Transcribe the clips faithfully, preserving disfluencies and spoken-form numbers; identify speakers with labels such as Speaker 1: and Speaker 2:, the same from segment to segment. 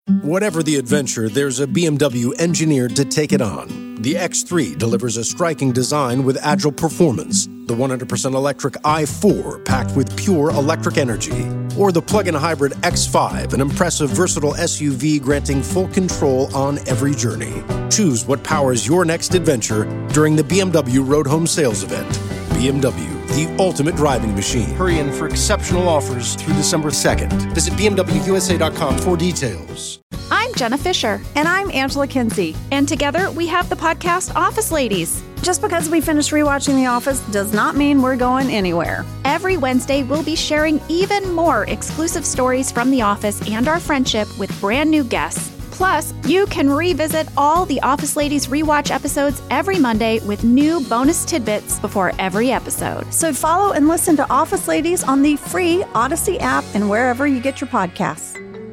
Speaker 1: Whatever the adventure, there's a B M W engineered to take it on. The X three delivers a striking design with agile performance. The one hundred percent electric i four, packed with pure electric energy. Or the plug-in hybrid X five, an impressive, versatile S U V granting full control on every journey. Choose what powers your next adventure during the B M W Road Home Sales Event. B M W, the ultimate driving machine. Hurry in for exceptional offers through December second. Visit B M W U S A dot com for details.
Speaker 2: I'm Jenna Fisher.
Speaker 3: And I'm Angela Kinsey.
Speaker 2: And together we have the podcast Office Ladies.
Speaker 3: Just because we finished rewatching The Office does not mean we're going anywhere.
Speaker 2: Every Wednesday, we'll be sharing even more exclusive stories from The Office and our friendship with brand new guests. Plus, you can revisit all the Office Ladies rewatch episodes every Monday with new bonus tidbits before every episode.
Speaker 3: So follow and listen to Office Ladies on the free Odyssey app and wherever you get your podcasts.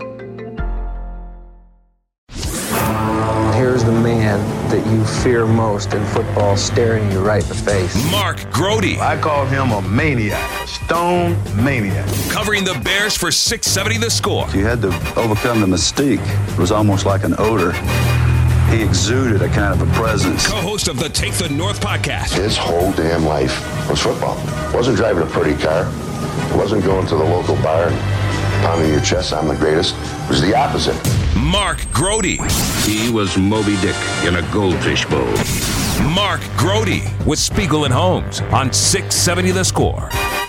Speaker 4: Here's the man that you fear most in football staring you right in the face.
Speaker 5: Mark Grote.
Speaker 6: I call him a maniac, a stone maniac.
Speaker 5: Covering the Bears for six seventy The Score.
Speaker 7: You had to overcome the mystique. It was almost like an odor. He exuded a kind of a presence.
Speaker 5: Co-host of the Take the North podcast.
Speaker 8: His whole damn life was football. Wasn't driving a pretty car. Wasn't going to the local bar and pounding your chest, I'm the greatest. It was the opposite.
Speaker 5: Mark Grote.
Speaker 9: He was Moby Dick in a goldfish bowl.
Speaker 5: Mark Grote with Spiegel and Holmes on six seventy The Score.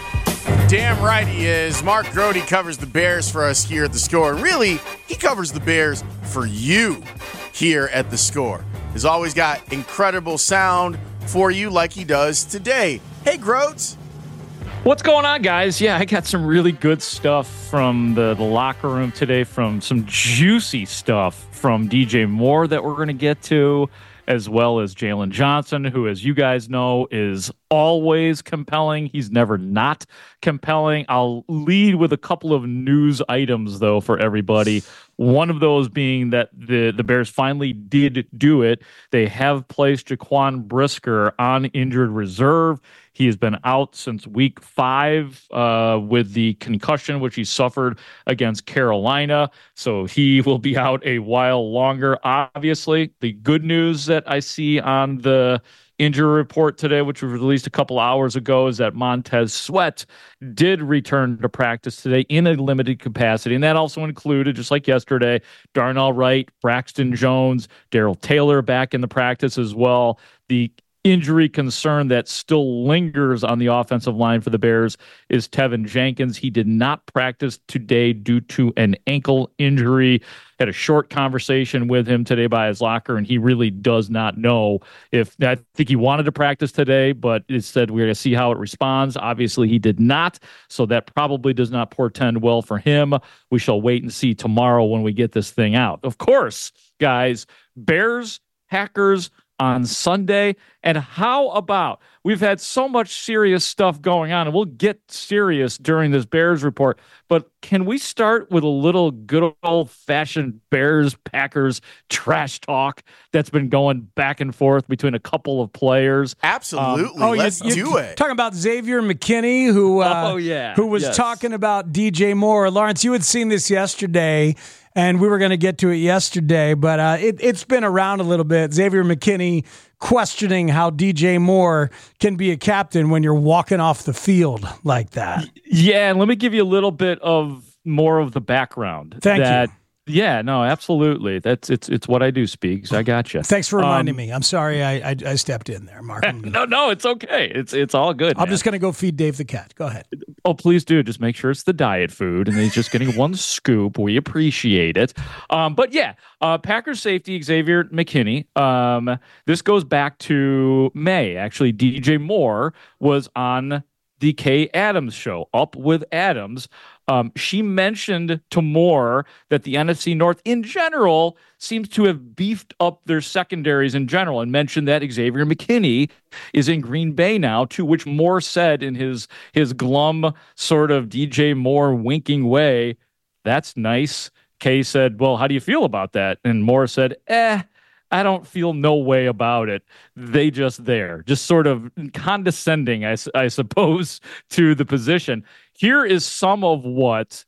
Speaker 10: Damn right he is. Mark Grote covers the Bears for us here at The Score. Really, he covers the Bears for you here at The Score. He's always got incredible sound for you like he does today. Hey, Groats.
Speaker 11: What's going on, guys? Yeah, I got some really good stuff from the, the locker room today, from some juicy stuff from D J Moore that we're going to get to, as well as Jalen Johnson, who, as you guys know, is always compelling. He's never not compelling. I'll lead with a couple of news items, though, for everybody. One of those being that the, the Bears finally did do it. They have placed Jaquan Brisker on injured reserve. He has been out since week five uh, with the concussion, which he suffered against Carolina. So he will be out a while longer, obviously. The good news that I see on the injury report today, which was released a couple hours ago, is that Montez Sweat did return to practice today in a limited capacity. And that also included, just like yesterday, Darnell Wright, Braxton Jones, Darrell Taylor back in the practice as well. The injury concern that still lingers on the offensive line for the Bears is Tevin Jenkins. He did not practice today due to an ankle injury. Had a short conversation with him today by his locker, and he really does not know if, I think he wanted to practice today, but it said we're going to see how it responds. Obviously, he did not, so that probably does not portend well for him. We shall wait and see tomorrow when we get this thing out. Of course, guys, Bears, Packers on Sunday. And how about, we've had so much serious stuff going on, and we'll get serious during this Bears report, but can we start with a little good old-fashioned Bears-Packers trash talk that's been going back and forth between a couple of players?
Speaker 10: Absolutely.
Speaker 12: Um, oh,
Speaker 10: Let's
Speaker 12: you,
Speaker 10: do it.
Speaker 12: Talking about Xavier McKinney, who, uh,
Speaker 11: oh, yeah.
Speaker 12: who was
Speaker 11: yes.
Speaker 12: talking about D J Moore. Lawrence, you had seen this yesterday, and we were going to get to it yesterday, but uh, it, it's been around a little bit. Xavier McKinney questioning how D J Moore can be a captain when you're walking off the field like that.
Speaker 11: Yeah, and let me give you a little bit of more of the background.
Speaker 12: Thank
Speaker 11: that,
Speaker 12: you.
Speaker 11: Yeah, no, absolutely. That's it's it's what I do, Speaks. I got you.
Speaker 12: Thanks for reminding
Speaker 11: um,
Speaker 12: me. I'm sorry I, I I stepped in there, Mark.
Speaker 11: no, no, it's okay. It's it's all good.
Speaker 12: I'm
Speaker 11: man.
Speaker 12: just going to go feed Dave the cat. Go ahead.
Speaker 11: Oh, please do. Just make sure it's the diet food, and he's just getting one scoop. We appreciate it. Um, but yeah, uh, Packers safety Xavier McKinney. Um, this goes back to May. Actually, D J Moore was on the Kay Adams show, Up with Adams. Um, she mentioned to Moore that the N F C North in general seems to have beefed up their secondaries in general, and mentioned that Xavier McKinney is in Green Bay now, to which Moore said in his, his glum sort of D J Moore winking way, "That's nice." Kay said, "Well, how do you feel about that?" And Moore said, eh, I don't feel no way about it. They just there, just sort of condescending, I, I suppose, to the position. Here is some of what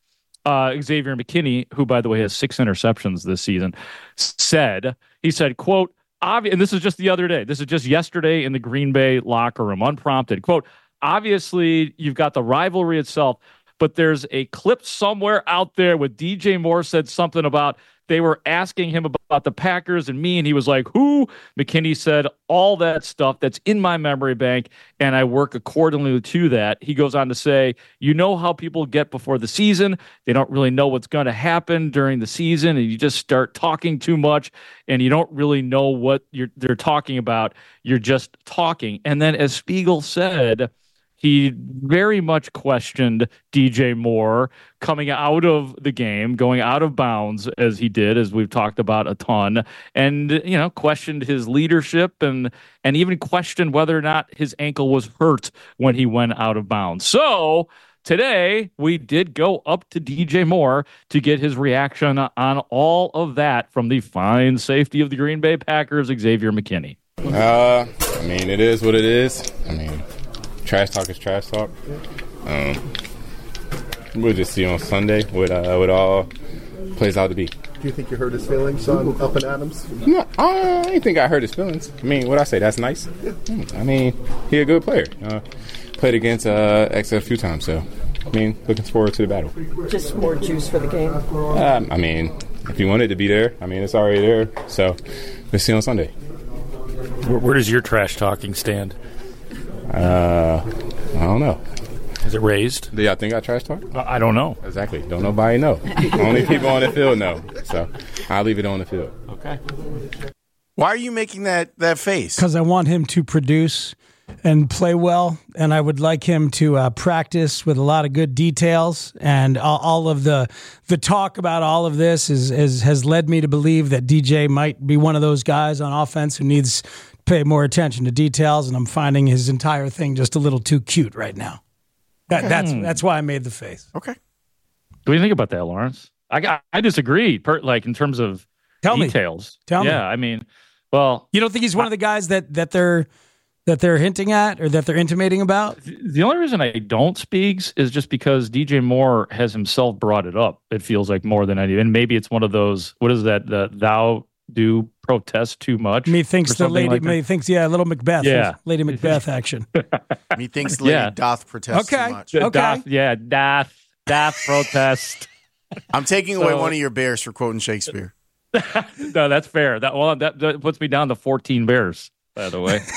Speaker 11: uh, Xavier McKinney, who, by the way, has six interceptions this season, said, he said, quote, obvi- and this is just the other day. This is just yesterday in the Green Bay locker room, unprompted. Quote, obviously, you've got the rivalry itself, but there's a clip somewhere out there where D J Moore said something about they were asking him about the Packers and me, and he was like, who? McKinney said all that stuff that's in my memory bank, and I work accordingly to that. He goes on to say, you know how people get before the season. They don't really know what's going to happen during the season, and you just start talking too much, and you don't really know what you're they're talking about. You're just talking. And then as Spiegel said, he very much questioned D J Moore coming out of the game, going out of bounds as he did, as we've talked about a ton, and, you know, questioned his leadership and and even questioned whether or not his ankle was hurt when he went out of bounds. So today we did go up to D J Moore to get his reaction on all of that from the fine safety of the Green Bay Packers, Xavier McKinney.
Speaker 13: Uh, I mean, it is what it is. I mean, trash talk is trash talk. Um, we'll just see on Sunday what uh, what all plays out to be.
Speaker 14: Do you think you hurt his feelings on Up and Adams?
Speaker 13: No, I didn't think I hurt his feelings. I mean, what I say, that's nice. I mean, he a good player. Uh, played against uh, X a few times, so I mean, looking forward to the battle.
Speaker 15: Just more juice for the game.
Speaker 13: Um, I mean, if he wanted to be there, I mean, it's already there. So we'll see on Sunday.
Speaker 16: Where, where does your trash talking stand?
Speaker 13: Uh, I don't know.
Speaker 16: Is it raised?
Speaker 13: Do y'all think I trash talk?
Speaker 11: Uh, I don't know.
Speaker 13: Exactly. Don't nobody know. Only people on the field know. So I'll leave it on the field.
Speaker 11: Okay.
Speaker 10: Why are you making that, that face?
Speaker 12: Because I want him to produce and play well, and I would like him to uh, practice with a lot of good details. And all, all of the the talk about all of this is, is has led me to believe that D J might be one of those guys on offense who needs to pay more attention to details, and I'm finding his entire thing just a little too cute right now. That,
Speaker 11: okay.
Speaker 12: That's that's why I made the face.
Speaker 10: Okay.
Speaker 11: What do you think about that, Lawrence? I got, I disagree. Per, like in terms of
Speaker 12: Tell
Speaker 11: details.
Speaker 12: Me. Tell
Speaker 11: yeah,
Speaker 12: me.
Speaker 11: Yeah, I mean, well,
Speaker 12: you don't think he's one I, of the guys that that they're that they're hinting at or that they're intimating about?
Speaker 11: The only reason I don't speaks is just because D J Moore has himself brought it up. It feels like more than I do, and maybe it's one of those. What is that? The thou do protest too much.
Speaker 12: Methinks the lady.
Speaker 11: Like
Speaker 12: methinks yeah, little Macbeth.
Speaker 11: Yeah,
Speaker 12: Lady Macbeth action.
Speaker 10: Methinks the lady
Speaker 11: yeah.
Speaker 10: doth protest
Speaker 12: okay.
Speaker 10: too much.
Speaker 12: Okay.
Speaker 11: Doth, yeah, doth doth protest.
Speaker 10: I'm taking away
Speaker 11: So-
Speaker 10: one of your bears for quoting Shakespeare.
Speaker 11: No, that's fair. That well, that, that puts me down to fourteen bears. By the way.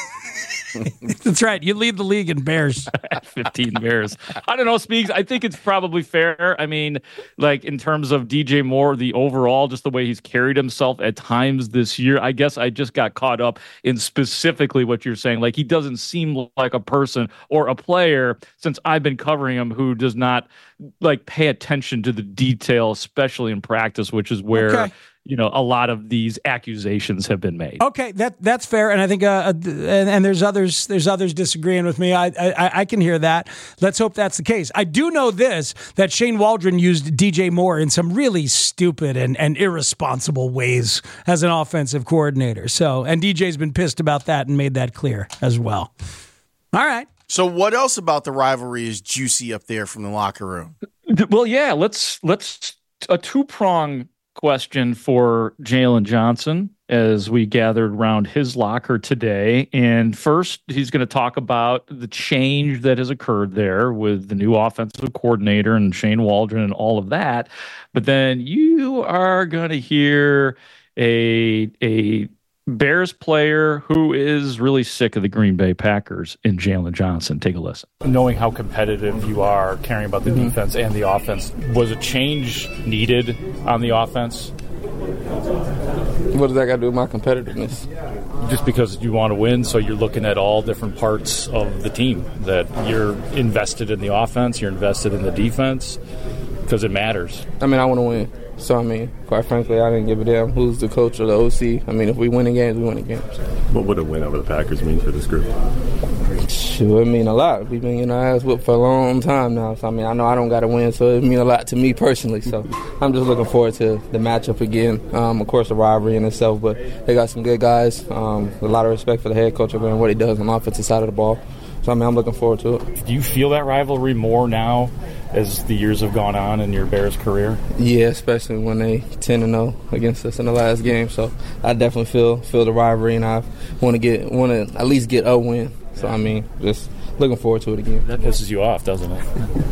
Speaker 12: That's right. You lead the league in bears.
Speaker 11: fifteen bears. I don't know, Speaks. I think it's probably fair. I mean, like in terms of D J Moore, the overall, just the way he's carried himself at times this year, I guess I just got caught up in specifically what you're saying. Like he doesn't seem like a person or a player since I've been covering him who does not like pay attention to the detail, especially in practice, which is where
Speaker 12: Okay.
Speaker 11: you know a lot of these accusations have been made.
Speaker 12: Okay, that that's fair, and I think uh, and, and there's others there's others disagreeing with me. I, I I can hear that. Let's hope that's the case. I do know this, that Shane Waldron used D J Moore in some really stupid and, and irresponsible ways as an offensive coordinator. So, and D J's been pissed about that and made that clear as well. All right.
Speaker 10: So what else about the rivalry is juicy up there from the locker room?
Speaker 11: Well, yeah, let's let's a two-prong question for Jalen Johnson as we gathered around his locker today. And first, he's going to talk about the change that has occurred there with the new offensive coordinator and Shane Waldron and all of that. But then you are going to hear a a Bears player who is really sick of the Green Bay Packers in Jalen Johnson. Take a listen.
Speaker 16: Knowing how competitive you are, caring about the mm-hmm. defense and the offense, was a change needed on the offense?
Speaker 17: What does that got to do with my competitiveness?
Speaker 16: Just because you want to win, so you're looking at all different parts of the team, that you're invested in the offense, you're invested in the defense, because it matters.
Speaker 17: I mean, I want to win. So, I mean, quite frankly, I didn't give a damn who's the coach or the O C. I mean, if we win in games, we win in games.
Speaker 18: What would a win over the Packers mean for this group?
Speaker 17: It would mean a lot. We've been getting our ass whipped for a long time now. So, I mean, I know I don't got to win, so it mean a lot to me personally. So, I'm just looking forward to the matchup again. Um, of course, the rivalry in itself, but they got some good guys. Um, a lot of respect for the head coach and what he does on the offensive side of the ball. So, I mean, I'm looking forward to it.
Speaker 16: Do you feel that rivalry more now as the years have gone on in your Bears career?
Speaker 17: Yeah, especially when they ten and oh against us in the last game. So I definitely feel feel the rivalry, and I want to get want to at least get a win. So I mean, just looking forward to it again.
Speaker 16: That pisses you off, doesn't it?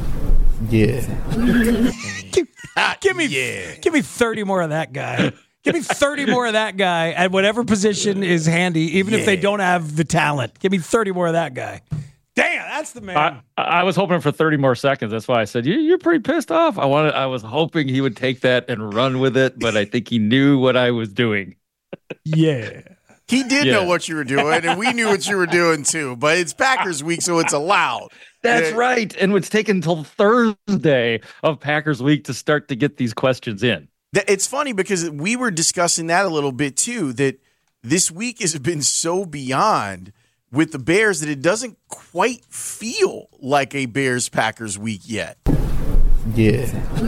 Speaker 17: Yeah.
Speaker 12: give, give me, yeah. give me thirty more of that guy. Give me thirty more of that guy at whatever position is handy, even yeah. if they don't have the talent. Give me thirty more of that guy. Damn, that's the man.
Speaker 11: I, I was hoping for thirty more seconds. That's why I said you, you're pretty pissed off. I wanted. I was hoping he would take that and run with it, but I think he knew what I was doing.
Speaker 12: Yeah,
Speaker 10: he did
Speaker 11: yeah.
Speaker 10: know what you were doing, and we knew what you were doing too. But it's Packers week, so it's allowed.
Speaker 11: That's
Speaker 10: yeah.
Speaker 11: right, and it's taken until Thursday of Packers week to start to get these questions in.
Speaker 10: It's funny because we were discussing that a little bit too. That this week has been so beyond with the Bears that it doesn't quite feel like a Bears-Packers week yet.
Speaker 17: Yeah.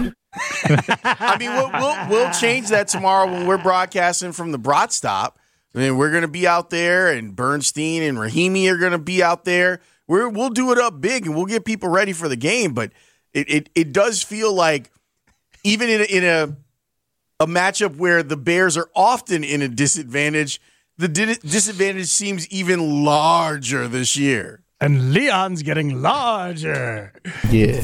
Speaker 10: I mean, we'll, we'll, we'll change that tomorrow when we're broadcasting from the Brat Stop. I mean, we're going to be out there, and Bernstein and Rahimi are going to be out there. We're, we'll do it up big, and we'll get people ready for the game. But it it, it does feel like even in a, in a a matchup where the Bears are often in a disadvantage, the di- disadvantage seems even larger this year.
Speaker 12: And Leon's getting larger.
Speaker 17: Yeah.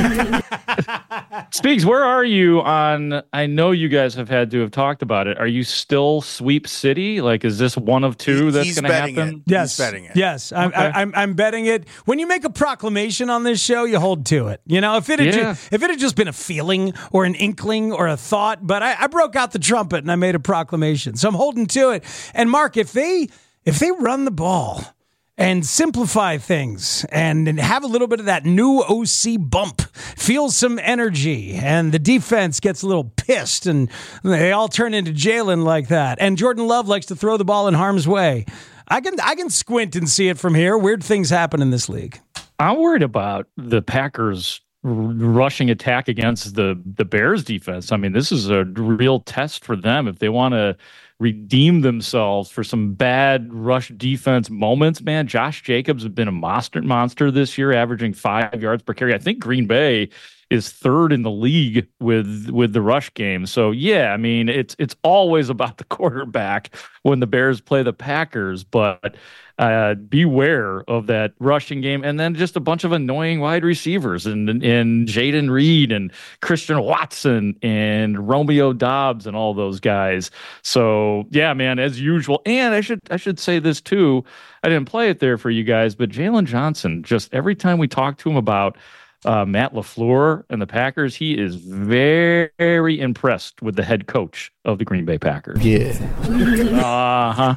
Speaker 11: Speaks, where are you on, I know you guys have had to have talked about it. Are you still Sweep City? Like, is this one of two
Speaker 10: he,
Speaker 11: that's going to happen?
Speaker 10: It.
Speaker 12: Yes.
Speaker 10: He's betting it.
Speaker 12: Yes. I'm,
Speaker 11: okay.
Speaker 12: I'm, I'm betting it. When you make a proclamation on this show, you hold to it. You know, if it had,
Speaker 11: yeah.
Speaker 12: ju- if it had just been a feeling or an inkling or a thought, but I, I broke out the trumpet and I made a proclamation. So I'm holding to it. And Mark, if they, if they run the ball and simplify things and, and have a little bit of that new O C bump, feel some energy, and the defense gets a little pissed, and they all turn into Jalen like that. And Jordan Love likes to throw the ball in harm's way. I can I can squint and see it from here. Weird things happen in this league.
Speaker 11: I'm worried about the Packers r- rushing attack against the, the Bears defense. I mean, this is a real test for them if they want to redeem themselves for some bad rush defense moments. Man, Josh Jacobs has been a monster monster this year, averaging five yards per carry. I think Green Bay is third in the league with with the rush game. So yeah, I mean, it's it's always about the quarterback when the Bears play the Packers, but uh, beware of that rushing game. And then just a bunch of annoying wide receivers and and Jaden Reed and Christian Watson and Romeo Doubs and all those guys. So yeah, man, as usual. And I should I should say this too. I didn't play it there for you guys, but Jalen Johnson, just every time we talk to him about Uh, Matt LaFleur and the Packers, he is very, very impressed with the head coach of the Green Bay Packers.
Speaker 17: Yeah.
Speaker 11: Uh-huh.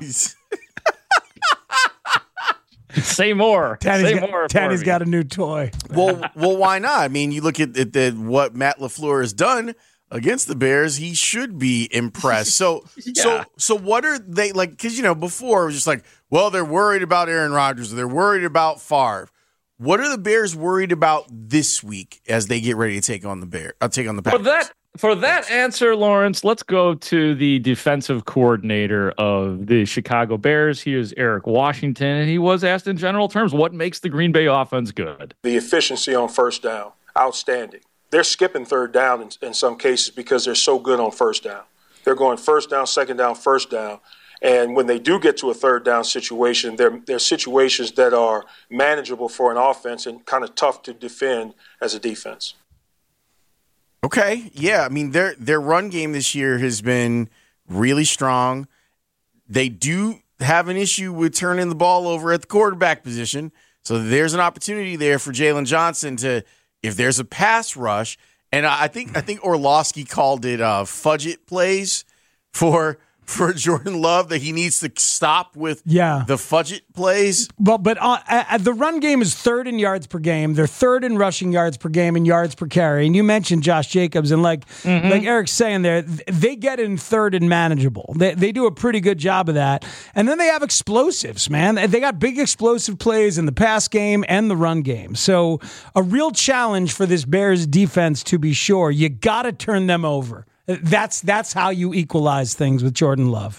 Speaker 11: Say more.
Speaker 12: Tanny's
Speaker 11: Say
Speaker 12: got,
Speaker 11: more.
Speaker 12: Tanny's got a new toy.
Speaker 10: Well, well, why not? I mean, you look at, at the, what Matt LaFleur has done against the Bears, he should be impressed. So, yeah. so, so what are they like? Because, you know, before it was just like, well, they're worried about Aaron Rodgers. They're worried about Favre. What are the Bears worried about this week as they get ready to take on the Bear? I'll take on the Packers.
Speaker 11: For that, for that answer, Lawrence, let's go to the defensive coordinator of the Chicago Bears. He is Eric Washington, and he was asked in general terms, what makes the Green Bay offense good?
Speaker 19: The efficiency on first down, outstanding. They're skipping third down in, in some cases because they're so good on first down. They're going first down, second down, first down. And when they do get to a third down situation, they're, they're situations that are manageable for an offense and kind of tough to defend as a defense.
Speaker 10: Okay, yeah. I mean, their their run game this year has been really strong. They do have an issue with turning the ball over at the quarterback position. So there's an opportunity there for Jalen Johnson to, if there's a pass rush, and I think I think Orlovsky called it uh, fudget plays for – for Jordan Love, that he needs to stop with
Speaker 12: yeah.
Speaker 10: the fudget plays.
Speaker 12: Well, but uh, uh, the run game is third in yards per game. They're third in rushing yards per game and yards per carry. And you mentioned Josh Jacobs, and like mm-hmm. like Eric's saying there, they get in third and manageable. They they do a pretty good job of that. And then they have explosives, man. They got big explosive plays in the pass game and the run game. So a real challenge for this Bears defense, to be sure. You got to turn them over. That's that's how you equalize things with Jordan Love.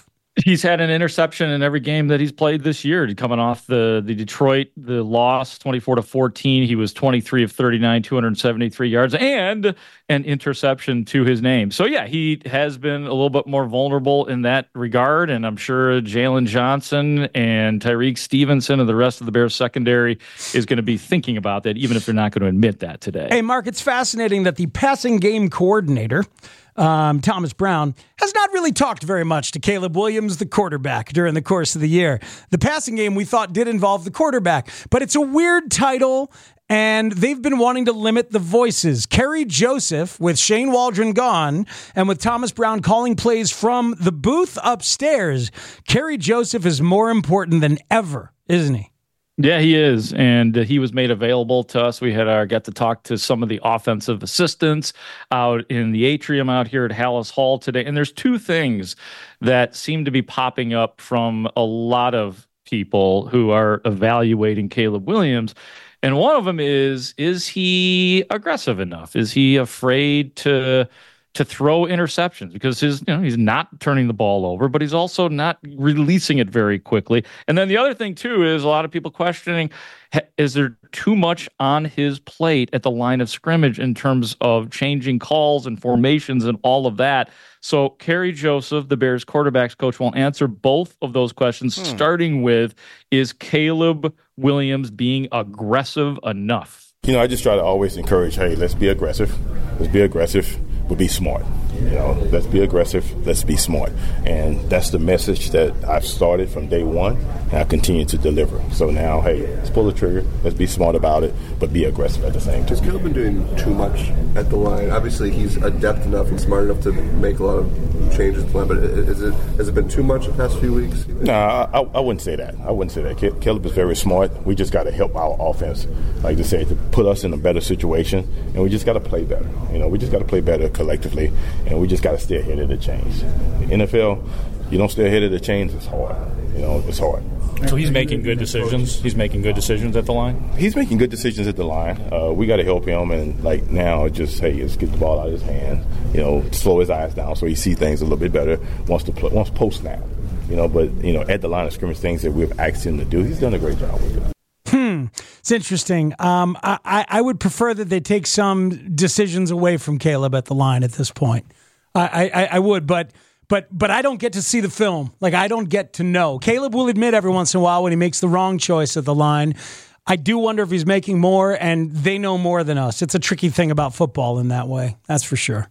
Speaker 11: He's had an interception in every game that he's played this year. Coming off the, the Detroit, the loss, twenty-four to fourteen. He was twenty-three of thirty-nine, two hundred seventy-three yards, and an interception to his name. So, yeah, he has been a little bit more vulnerable in that regard, and I'm sure Jalen Johnson and Tyreek Stevenson and the rest of the Bears secondary is going to be thinking about that, even if they're not going to admit that today.
Speaker 12: Hey, Mark, it's fascinating that the passing game coordinator, Um, Thomas Brown, has not really talked very much to Caleb Williams, the quarterback, during the course of the year. The passing game we thought did involve the quarterback, but it's a weird title, and they've been wanting to limit the voices. Kerry Joseph, with Shane Waldron gone, and with Thomas Brown calling plays from the booth upstairs, Kerry Joseph is more important than ever, isn't he?
Speaker 11: Yeah, he is, and uh, he was made available to us. We had our get to talk to some of the offensive assistants out in the atrium out here at Hallis Hall today, and there's two things that seem to be popping up from a lot of people who are evaluating Caleb Williams, and one of them is, is he aggressive enough? Is he afraid to... to throw interceptions? Because his, you know, he's not turning the ball over, but he's also not releasing it very quickly. And then the other thing too is a lot of people questioning, is there too much on his plate at the line of scrimmage in terms of changing calls and formations and all of that? So Kerry Joseph, the Bears quarterbacks coach, will answer both of those questions, hmm. starting with, is Caleb Williams being aggressive enough?
Speaker 20: You know, I just try to always encourage, hey, let's be aggressive. Let's be aggressive, but be smart. You know, let's be aggressive, let's be smart. And that's the message that I've started from day one, and I continue to deliver. So now, hey, let's pull the trigger, let's be smart about it, but be aggressive at the same time.
Speaker 14: Has Caleb been doing too much at the line? Obviously, he's adept enough and smart enough to make a lot of changes to the line, but is it, has it been too much the past few weeks?
Speaker 20: No, nah, I, I wouldn't say that. I wouldn't say that. Caleb is very smart. We just got to help our offense, like to say, to put us in a better situation, and we just got to play better. You know, we just got to play better collectively, and we just got to stay ahead of the change. In the N F L, you don't stay ahead of the change, it's hard. You know, it's hard.
Speaker 16: So he's making good decisions. He's making good decisions at the line.
Speaker 20: He's making good decisions at the line. Uh, we got to help him, and like now, just hey, let's get the ball out of his hand. You know, slow his eyes down so he sees things a little bit better. Once the play, once post snap, you know. But you know, at the line of scrimmage, things that we've asked him to do, he's done a great job with it.
Speaker 12: Hmm. It's interesting. Um, I, I would prefer that they take some decisions away from Caleb at the line at this point. I, I, I would, but but but I don't get to see the film. Like, I don't get to know. Caleb will admit every once in a while when he makes the wrong choice at the line. I do wonder if he's making more, and they know more than us. It's a tricky thing about football in that way. That's for sure.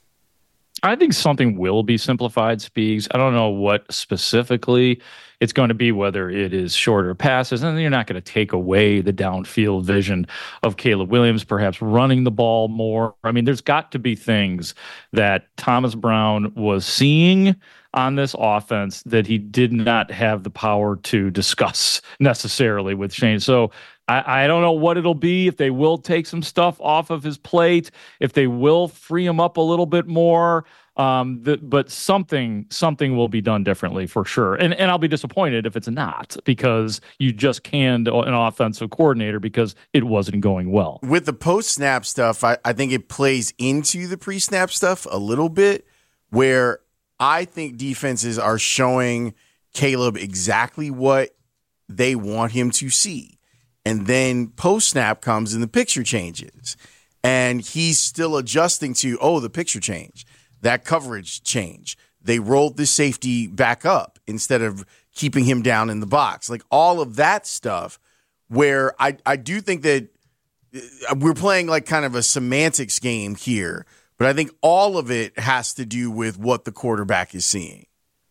Speaker 11: I think something will be simplified, Speaks. I don't know what specifically it's going to be, whether it is shorter passes, and you're not going to take away the downfield vision of Caleb Williams, perhaps running the ball more. I mean, there's got to be things that Thomas Brown was seeing on this offense that he did not have the power to discuss necessarily with Shane. So I, I don't know what it'll be, if they will take some stuff off of his plate, if they will free him up a little bit more. Um, the, but something something will be done differently for sure. And and I'll be disappointed if it's not, because you just canned an offensive coordinator because it wasn't going well.
Speaker 10: With the post-snap stuff, I, I think it plays into the pre-snap stuff a little bit, where I think defenses are showing Caleb exactly what they want him to see. And then post-snap comes and the picture changes. And he's still adjusting to, oh, the picture changed. That coverage change. They rolled the safety back up instead of keeping him down in the box. Like all of that stuff, where I, I do think that we're playing like kind of a semantics game here, but I think all of it has to do with what the quarterback is seeing.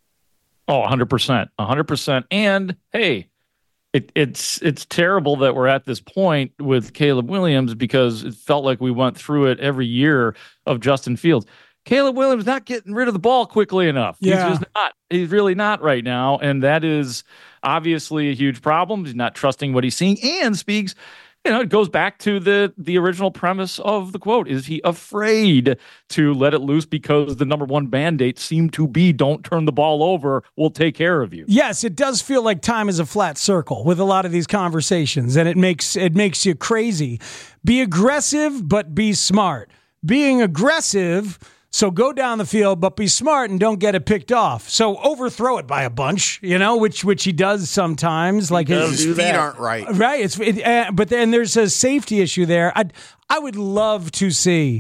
Speaker 11: Oh, one hundred percent. one hundred percent. And, hey, it, it's it's terrible that we're at this point with Caleb Williams, because it felt like we went through it every year of Justin Fields. Caleb Williams not getting rid of the ball quickly enough.
Speaker 12: Yeah.
Speaker 11: He's just not. He's really not right now, and that is obviously a huge problem. He's not trusting what he's seeing, and Speaks, you know, it goes back to the the original premise of the quote. Is he afraid to let it loose because the number one mandate seemed to be don't turn the ball over, we'll take care of you?
Speaker 12: Yes, it does feel like time is a flat circle with a lot of these conversations, and it makes it makes you crazy. Be aggressive, but be smart. Being aggressive So go down the field, but be smart and don't get it picked off. So overthrow it by a bunch, you know, which which he does sometimes. Like
Speaker 10: his,
Speaker 12: his
Speaker 10: feet aren't right,
Speaker 12: right? It's it, uh, but then there's a safety issue there. I I would love to see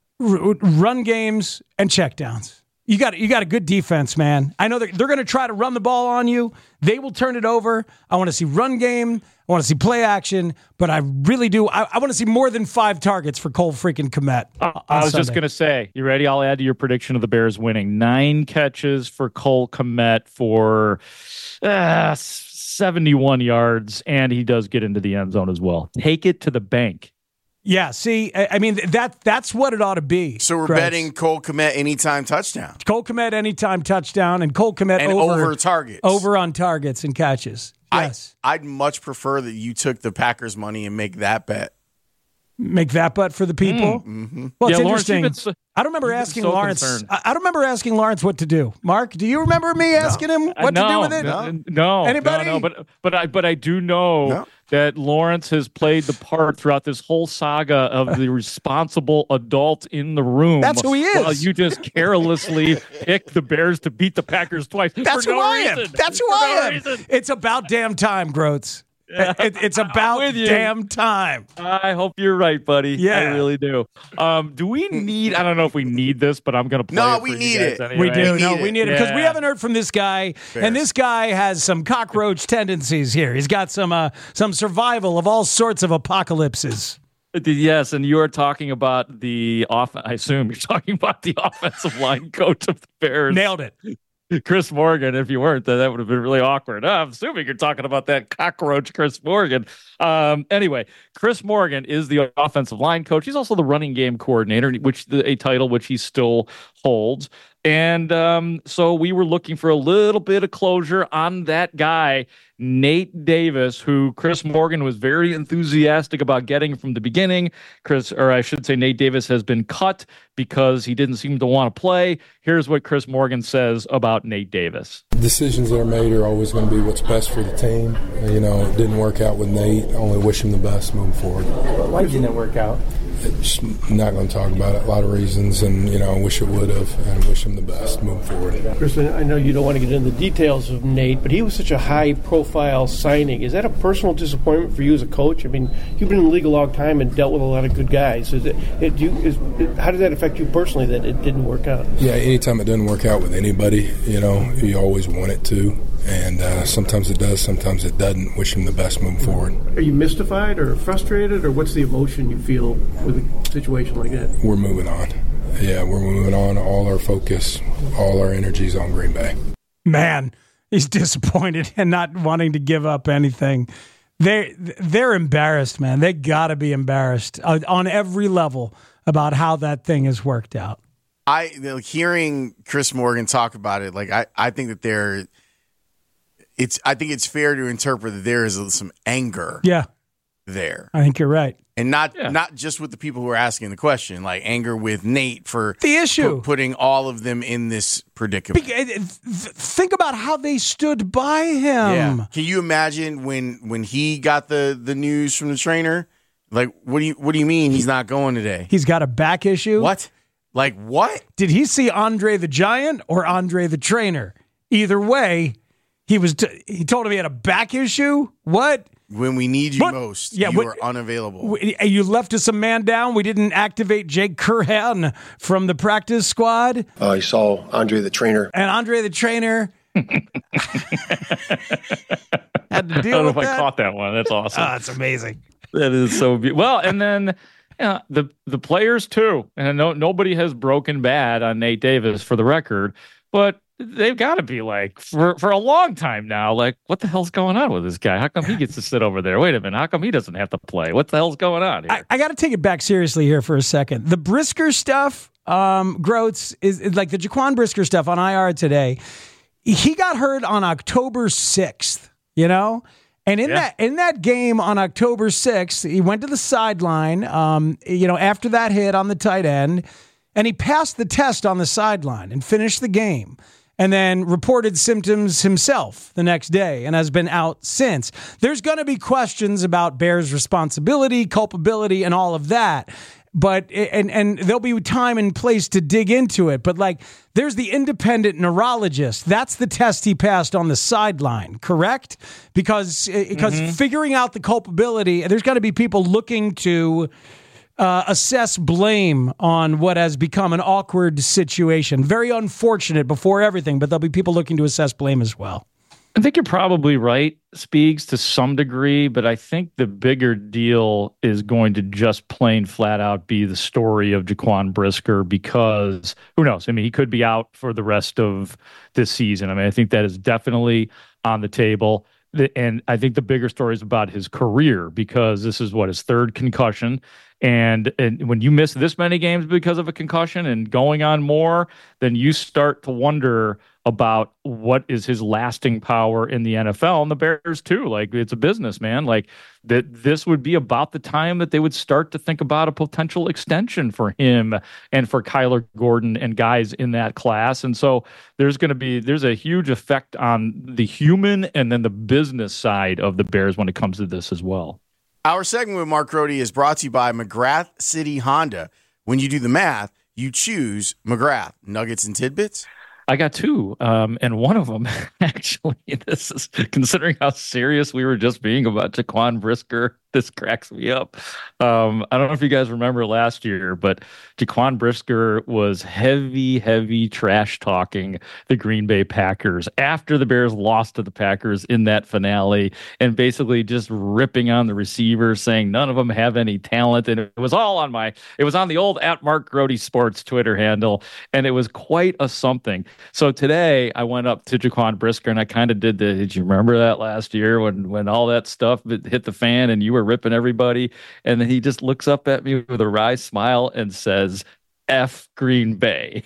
Speaker 12: r- run games and checkdowns. You got you got a good defense, man. I know they're, they're going to try to run the ball on you. They will turn it over. I want to see run game. I want to see play action, but I really do. I, I want to see more than five targets for Cole freaking Kmet.
Speaker 11: Uh, I was
Speaker 12: Sunday.
Speaker 11: just going to say, you ready? I'll add to your prediction of the Bears winning. Nine catches for Cole Kmet for uh, seventy-one yards, and he does get into the end zone as well. Take it to the bank.
Speaker 12: Yeah, see, I, I mean, that that's what it ought to be.
Speaker 10: So we're
Speaker 12: Greg.
Speaker 10: betting Cole Kmet anytime touchdown.
Speaker 12: Cole Kmet anytime touchdown, and Cole Kmet
Speaker 10: and
Speaker 12: over,
Speaker 10: over targets.
Speaker 12: Over on targets and catches. Yes.
Speaker 10: I, I'd much prefer that you took the Packers money and make that bet.
Speaker 12: Make that bet for the people?
Speaker 10: Mm, mm-hmm.
Speaker 12: Well, it's
Speaker 11: yeah, Lawrence,
Speaker 12: interesting.
Speaker 11: so,
Speaker 12: I don't remember asking
Speaker 11: so
Speaker 12: Lawrence.
Speaker 11: concerned.
Speaker 12: I, I don't remember asking Lawrence what to do. Mark, do you remember me asking
Speaker 11: no.
Speaker 12: him what
Speaker 11: no,
Speaker 12: to do with it?
Speaker 11: No, no,
Speaker 12: Anybody?
Speaker 11: No, no, but but I but I do know
Speaker 10: no.
Speaker 11: that Lawrence has played the part throughout this whole saga of the responsible adult in the room.
Speaker 12: That's who he is.
Speaker 11: While you just carelessly pick the Bears to beat the Packers twice.
Speaker 12: That's
Speaker 11: for
Speaker 12: who
Speaker 11: no
Speaker 12: I am.
Speaker 11: reason.
Speaker 12: That's who
Speaker 11: for
Speaker 12: I
Speaker 11: no
Speaker 12: am.
Speaker 11: Reason.
Speaker 12: It's about damn time, Groats.
Speaker 11: Yeah.
Speaker 12: It, it's about damn time.
Speaker 11: I hope you're right, buddy.
Speaker 12: Yeah.
Speaker 11: I really do. Um, do we need, I don't know if we need this, but I'm going to play
Speaker 10: no,
Speaker 11: it
Speaker 10: we
Speaker 11: for
Speaker 10: need
Speaker 11: you guys
Speaker 10: it.
Speaker 11: anyway.
Speaker 12: We do.
Speaker 10: We
Speaker 12: no,
Speaker 10: need
Speaker 12: we
Speaker 10: it.
Speaker 12: need it because
Speaker 11: Yeah.
Speaker 12: we haven't heard from this guy,
Speaker 10: Bears.
Speaker 12: and this guy has some cockroach tendencies here. He's got some uh, some survival of all sorts of apocalypses.
Speaker 11: Yes, and you are talking about the off. I assume you're talking about the offensive line coach of the Bears.
Speaker 12: Nailed it.
Speaker 11: Chris Morgan. If you weren't, then that would have been really awkward. I'm assuming you're talking about that cockroach, Chris Morgan. Um, anyway, Chris Morgan is the offensive line coach. He's also the running game coordinator, which the, a title which he still holds. And um, so we were looking for a little bit of closure on that guy, Nate Davis, who Chris Morgan was very enthusiastic about getting from the beginning. Chris, or I should say Nate Davis has been cut because he didn't seem to want to play. Here's what Chris Morgan says about Nate Davis.
Speaker 21: Decisions that are made are always going to be what's best for the team. You know, it didn't work out with Nate. I only wish him the best moving forward.
Speaker 22: Why didn't it work out?
Speaker 21: It's not going to talk about it. A lot of reasons, and, you know, I wish it would have, and wish him the best moving forward.
Speaker 22: Chris, I know you don't want to get into the details of Nate, but he was such a high-profile signing. Is that a personal disappointment for you as a coach? I mean, you've been in the league a long time and dealt with a lot of good guys. Is it, it, you, is, it, how did that affect you personally that it didn't work out?
Speaker 21: Yeah, anytime it doesn't work out with anybody, you know, you always want it to. And uh, sometimes it does, sometimes it doesn't. Wish him the best moving forward.
Speaker 22: Are you mystified or frustrated, or what's the emotion you feel with a situation like that?
Speaker 21: We're moving on. Yeah, we're moving on. All our focus, all our energies on Green Bay.
Speaker 12: Man, he's disappointed and not wanting to give up anything. They they're embarrassed, man. They got to be embarrassed uh, on every level about how that thing has worked out.
Speaker 10: I like, hearing Chris Morgan talk about it, like I, I think that there, it's I think it's fair to interpret that there is some anger.
Speaker 12: Yeah,
Speaker 10: there.
Speaker 12: I think you're right.
Speaker 10: And not
Speaker 11: yeah.
Speaker 10: not just with the people who are asking the question, like anger with Nate for
Speaker 12: the issue,
Speaker 10: pu- putting all of them in this predicament.
Speaker 12: Think about how they stood by him.
Speaker 10: Yeah. Can you imagine when when he got the, the news from the trainer? Like, what do you what do you mean he's not going today?
Speaker 12: He's got a back issue.
Speaker 10: What? Like what?
Speaker 12: Did he see Andre the Giant or Andre the Trainer? Either way, he was. T- he told him he had a back issue. What?
Speaker 10: When we need you
Speaker 12: what?
Speaker 10: most,
Speaker 12: yeah,
Speaker 10: you
Speaker 12: what,
Speaker 10: are unavailable.
Speaker 12: W- you left us a man down. We didn't activate Jake Curhan from the practice squad.
Speaker 23: Uh, he saw Andre the Trainer.
Speaker 12: And Andre the Trainer had to deal
Speaker 11: I don't know
Speaker 12: with
Speaker 11: if
Speaker 12: that.
Speaker 11: I caught that one. That's awesome.
Speaker 12: Oh, that's amazing.
Speaker 11: That is so beautiful. Well, and then yeah, the the players too. And no nobody has broken bad on Nate Davis for the record, but they've got to be like for, for a long time now. Like, what the hell's going on with this guy? How come he gets to sit over there? Wait a minute. How come he doesn't have to play? What the hell's going on here?
Speaker 12: I, I got to take it back seriously here for a second. The Brisker stuff, um, Groats, is, is like the Jaquan Brisker stuff on I R today. He got hurt on October sixth, you know? And in
Speaker 11: Yeah.
Speaker 12: that in that game on October sixth, he went to the sideline, um, you know, after that hit on the tight end, and he passed the test on the sideline and finished the game. And then reported symptoms himself the next day and has been out since. There's going to be questions about Bears' responsibility, culpability, and all of that. but and and there'll be time and place to dig into it. But like, there's the independent neurologist. That's the test he passed on the sideline, correct? Because because mm-hmm. figuring out the culpability, there's got to be people looking to uh, assess blame on what has become an awkward situation. Very unfortunate before everything, but there'll be people looking to assess blame as well.
Speaker 11: I think you're probably right, Speaks, to some degree, but I think the bigger deal is going to just plain flat out be the story of Jaquan Brisker, because who knows? I mean, he could be out for the rest of this season. I mean, I think that is definitely on the table. And I think the bigger story is about his career, because this is what, his third concussion. And, and when you miss this many games because of a concussion and going on more, then you start to wonder about what is his lasting power in the N F L, and the Bears too. Like, it's a business, man. Like, that this would be about the time that they would start to think about a potential extension for him and for Kyler Gordon and guys in that class. And so there's going to be, there's a huge effect on the human and then the business side of the Bears when it comes to this as well.
Speaker 10: Our segment with Mark Grote is brought to you by McGrath City Honda. When you do the math, you choose McGrath. Nuggets and tidbits?
Speaker 11: I got two, um, and one of them, actually, this is, considering how serious we were just being about Jaquan Brisker, this cracks me up. Um, I don't know if you guys remember last year, but Jaquan Brisker was heavy, heavy trash talking the Green Bay Packers after the Bears lost to the Packers in that finale, and basically just ripping on the receivers, saying none of them have any talent. And it was all on my, it was on the old at Mark Grote Sports Twitter handle, and it was quite a something. So today I went up to Jaquan Brisker and I kind of did the, did you remember that last year when, when all that stuff hit the fan and you were ripping everybody? And then he just looks up at me with a wry smile and says, F Green Bay.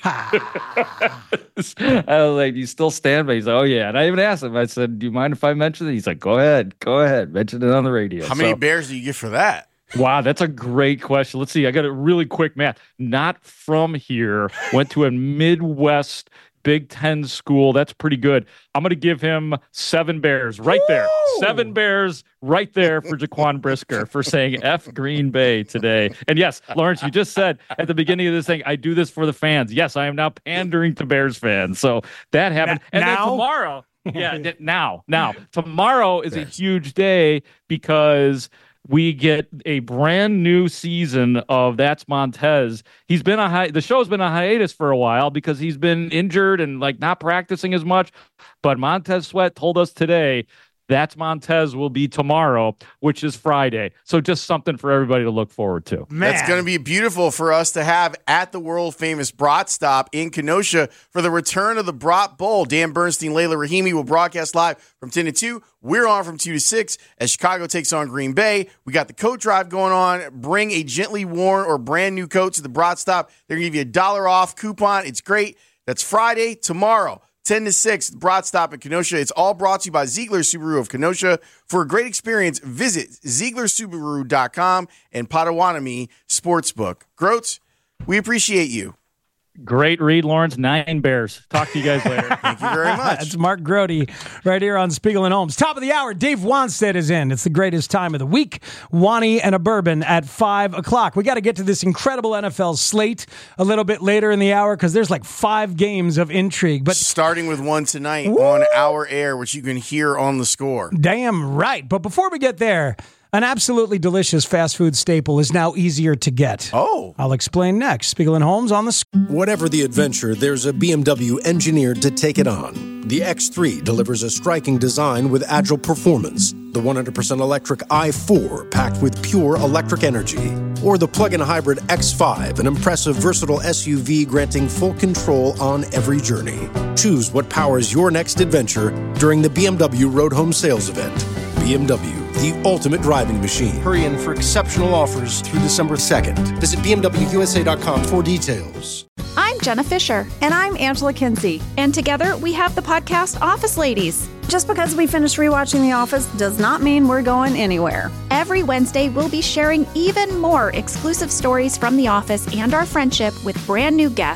Speaker 11: I was like, you still stand by? He's like, oh yeah. And I even asked him, I said, do you mind if I mention it? He's like, go ahead, go ahead. Mention it on the radio.
Speaker 10: How many
Speaker 11: so,
Speaker 10: Bears do you get for that?
Speaker 11: Wow, that's a great question. Let's see. I got a really quick math. Not from here. Went to a Midwest Big Ten school. That's pretty good. I'm going to give him seven Bears right there. Woo! Seven Bears right there for Jaquan Brisker for saying F Green Bay today. And yes, Lawrence, you just said at the beginning of this thing, I do this for the fans. Yes, I am now pandering to Bears fans. So that happened.
Speaker 12: Now?
Speaker 11: And then tomorrow, yeah, now, now, tomorrow is a huge day because we get a brand new season of That's Montez. He's been a hi- the show's been a hiatus for a while because he's been injured and like not practicing as much. But Montez Sweat told us today That's Montez will be tomorrow, which is Friday. So just something for everybody to look forward to.
Speaker 10: Man. That's going to be beautiful for us to have at the world-famous Brat Stop in Kenosha for the return of the Brat Bowl. Dan Bernstein, Layla Rahimi will broadcast live from ten to two. We're on from two to six as Chicago takes on Green Bay. We got the coat drive going on. Bring a gently worn or brand new coat to the Brat Stop. They're going to give you a dollar off coupon. It's great. That's Friday, tomorrow. ten to six, Brat Stop in Kenosha. It's all brought to you by Ziegler Subaru of Kenosha. For a great experience, visit Ziegler Subaru dot com and Potawatomi Sportsbook. Groats, we appreciate you.
Speaker 11: Great read, Lawrence. Nine Bears. Talk to you guys later.
Speaker 10: Thank you very much.
Speaker 12: It's Mark Grote right here on Spiegel and Holmes. Top of the hour, Dave Wanstead is in. It's the greatest time of the week. Wani and a bourbon at five o'clock. We got to get to this incredible N F L slate a little bit later in the hour because there's like five games of intrigue. But
Speaker 10: starting with one tonight
Speaker 12: Woo!
Speaker 10: on our air, which you can hear on the Score.
Speaker 12: Damn right. But before we get there, an absolutely delicious fast food staple is now easier to get.
Speaker 10: Oh.
Speaker 12: I'll explain next. Spiegel and Holmes on the Score.
Speaker 23: Whatever the adventure, there's a B M W engineered to take it on. The X three delivers a striking design with agile performance. The one hundred percent electric i four packed with pure electric energy. Or the plug-in hybrid X five, an impressive versatile S U V granting full control on every journey. Choose what powers your next adventure during the B M W Road Home Sales Event. B M W, the ultimate driving machine. Hurry in for exceptional offers through December second. Visit B M W U S A dot com for details.
Speaker 1: I'm Jenna Fisher. And I'm Angela Kinsey. And together we have the podcast Office Ladies.
Speaker 2: Just because we finished rewatching The Office does not mean we're going anywhere.
Speaker 1: Every Wednesday, we'll be sharing even more exclusive stories from The Office and our friendship with brand new guests.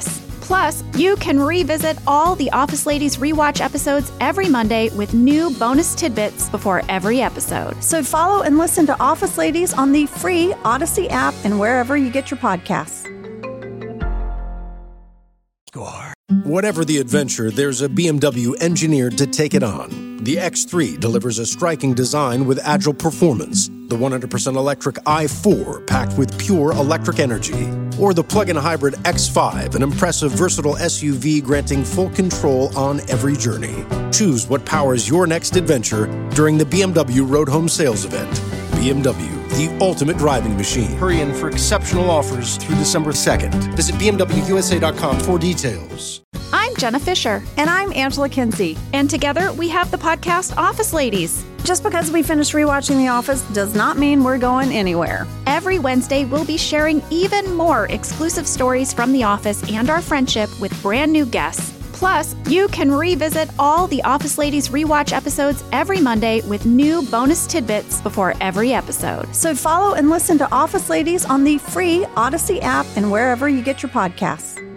Speaker 1: Plus, you can revisit all the Office Ladies rewatch episodes every Monday with new bonus tidbits before every episode.
Speaker 2: So follow and listen to Office Ladies on the free Odyssey app and wherever you get your podcasts.
Speaker 23: Whatever the adventure, there's a B M W engineered to take it on. The X three delivers a striking design with agile performance. The one hundred percent electric i four packed with pure electric energy. Or the plug-in hybrid X five, an impressive versatile S U V granting full control on every journey. Choose what powers your next adventure during the B M W Road Home Sales Event. B M W, the ultimate driving machine. Hurry in for exceptional offers through December second. Visit B M W U S A dot com for details.
Speaker 1: I'm Jenna Fisher.
Speaker 2: And I'm Angela Kinsey.
Speaker 1: And together we have the podcast Office Ladies.
Speaker 2: Just because we finished rewatching The Office does not mean we're going anywhere.
Speaker 1: Every Wednesday, we'll be sharing even more exclusive stories from The Office and our friendship with brand new guests. Plus, you can revisit all the Office Ladies rewatch episodes every Monday with new bonus tidbits before every episode.
Speaker 2: So follow and listen to Office Ladies on the free Odyssey app and wherever you get your podcasts.